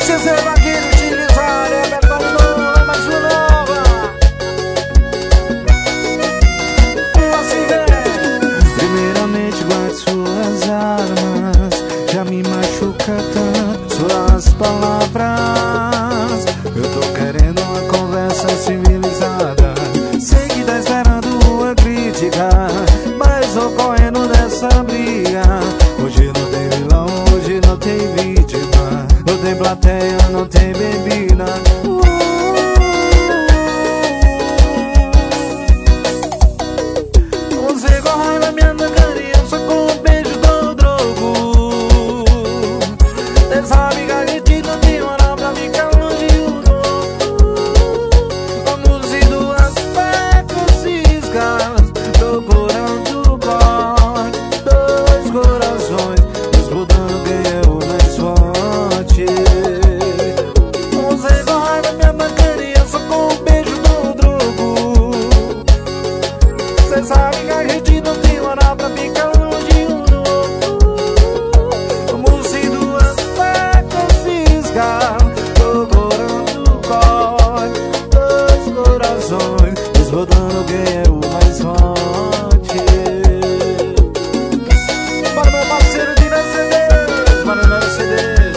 CC Vaqueiro, utilizar, é Betão, mais uma nova. Assim vem. Primeiramente guarde suas armas, já me machuca tanto suas palavras. Eu tô querendo uma conversa civilizada. Sei que tá esperando uma crítica, mas tô correndo dessa briga. Hoje não tem vilão, hoje não tem vítima. Não tem plateia, não tem bebida. Você corre na minha carinha, só com um beijo do drogo. Cê sabe que a gente não tem hora pra ficar longe um do outro. Vamos em duas pecas ciscas, procurando cor, dois corações, disputando quem é o mais forte. Você corre na minha carinha, só com um beijo do drogo. Cê sabe que a gente não tem hora pra ficar longe um do outro. Vamos em duas pecas ciscas, procurando cor, dois corações, disputando quem é o mais forte. Para meu parceiro de Mercedes, para Mercedes.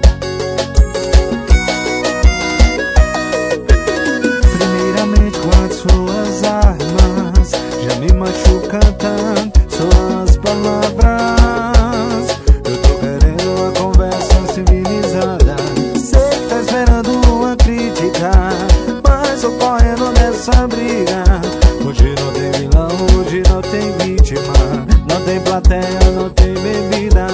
Primeiramente guarde suas armas, já me machuca tanto suas palavras. Eu tô querendo uma conversa civilizada. Sei que tá esperando uma crítica, mas tô correndo nessa briga. Hoje não tem vilão, hoje não tem vítima. Não tem plateia, não tem bebida.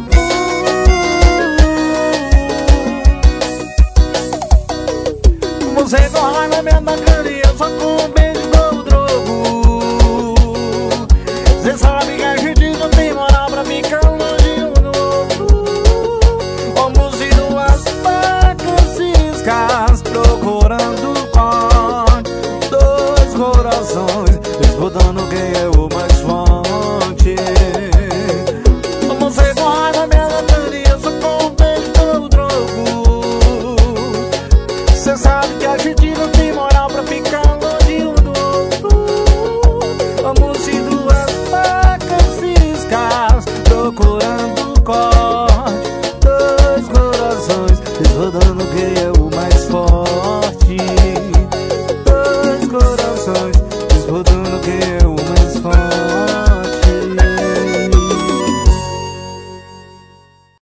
Você corre na minha carinha, só com um beijo do drogo. Cê sabe que a gente não tem moral pra ficar longe um do outro. Vamos em duas pecas ciscas, procurando cor, dois corações, Disputando quem é o mais forte. Você corre na minha carinha, só com um beijo do drogo. Cê sabe que a gente não tem moral pra ficar longe um do outro. Vamos em duas pecas ciscas, Procurando corte, dois corações, disputando